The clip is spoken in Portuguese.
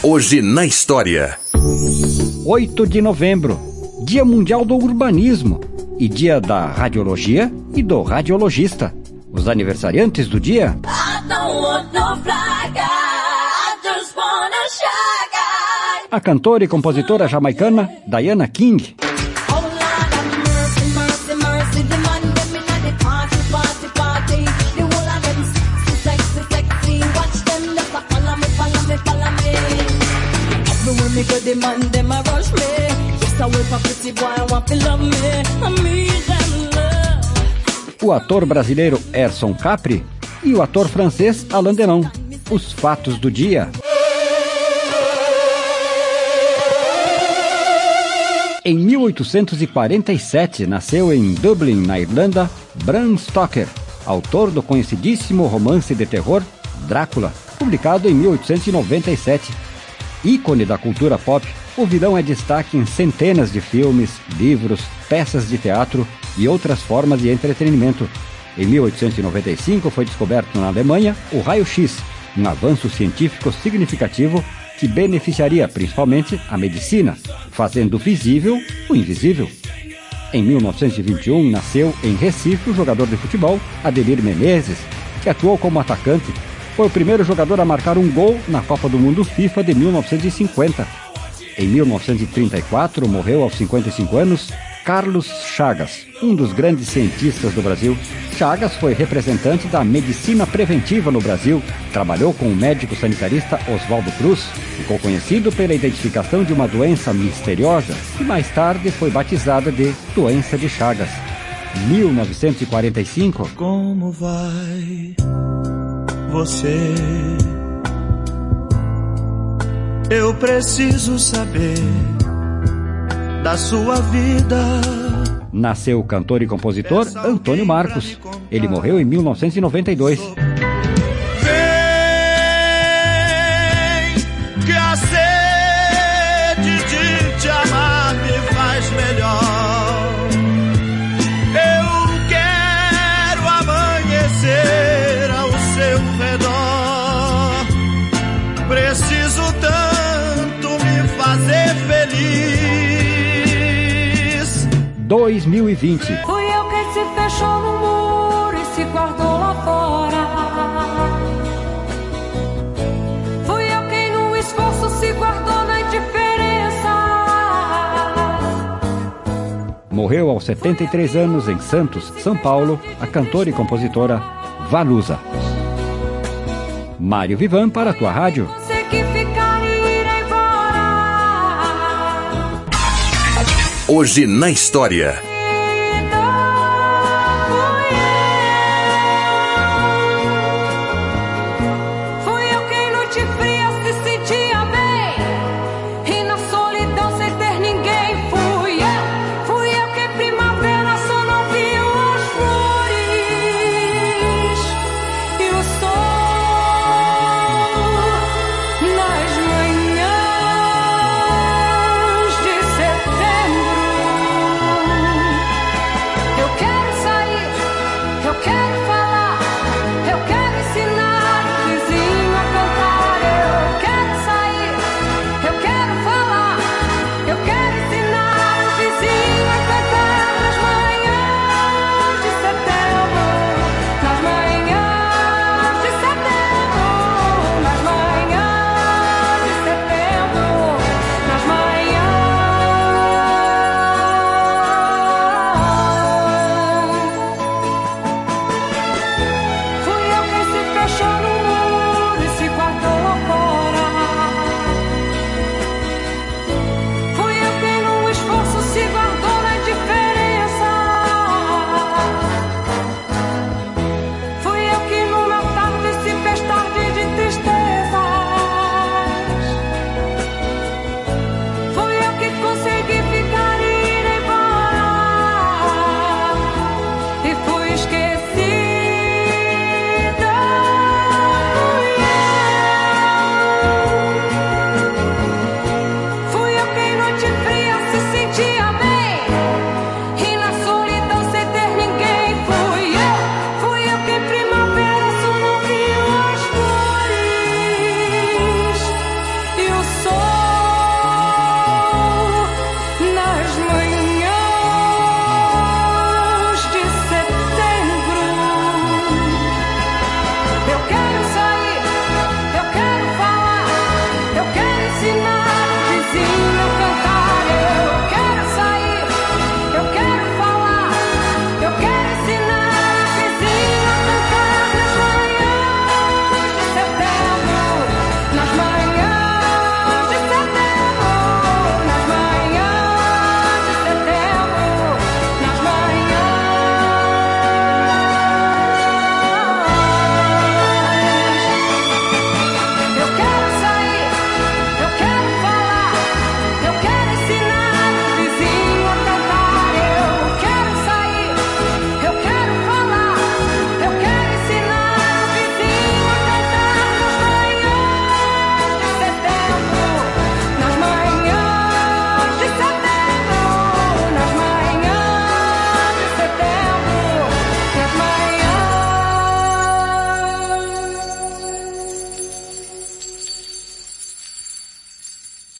Hoje na história. 8 de novembro, Dia Mundial do Urbanismo e Dia da Radiologia e do Radiologista. Os aniversariantes do dia: a cantora e compositora jamaicana Diana King, o ator brasileiro Erson Capri e o ator francês Alain Delon. Os fatos do dia. Em 1847, nasceu em Dublin, na Irlanda, Bram Stoker, autor do conhecidíssimo romance de terror Drácula, publicado em 1897. Ícone da cultura pop, o vilão é destaque em centenas de filmes, livros, peças de teatro e outras formas de entretenimento. Em 1895 foi descoberto na Alemanha o raio-x, um avanço científico significativo que beneficiaria principalmente a medicina, fazendo visível o invisível. Em 1921 nasceu em Recife o jogador de futebol Ademir Menezes, que atuou como atacante. Foi o primeiro jogador a marcar um gol na Copa do Mundo FIFA de 1950. Em 1934, morreu aos 55 anos Carlos Chagas, um dos grandes cientistas do Brasil. Chagas foi representante da medicina preventiva no Brasil, trabalhou com o médico sanitarista Oswaldo Cruz, ficou conhecido pela identificação de uma doença misteriosa que mais tarde foi batizada de doença de Chagas. 1945. Como vai você? Eu preciso saber da sua vida. Nasceu o cantor e compositor Antônio Marcos. Ele morreu em 1992. Vem, que a sede de te amar me faz melhor. Eu quero amanhecer ao seu redor. Preciso tanto me fazer feliz. 2020. Fui eu quem se fechou no muro e se guardou lá fora. Fui eu quem no esforço se guardou na indiferença. Morreu aos 73 anos em Santos, São Paulo, a cantora e compositora Vanusa. Mário Vivan para a tua rádio. Você que ficar e ir embora. Hoje na história.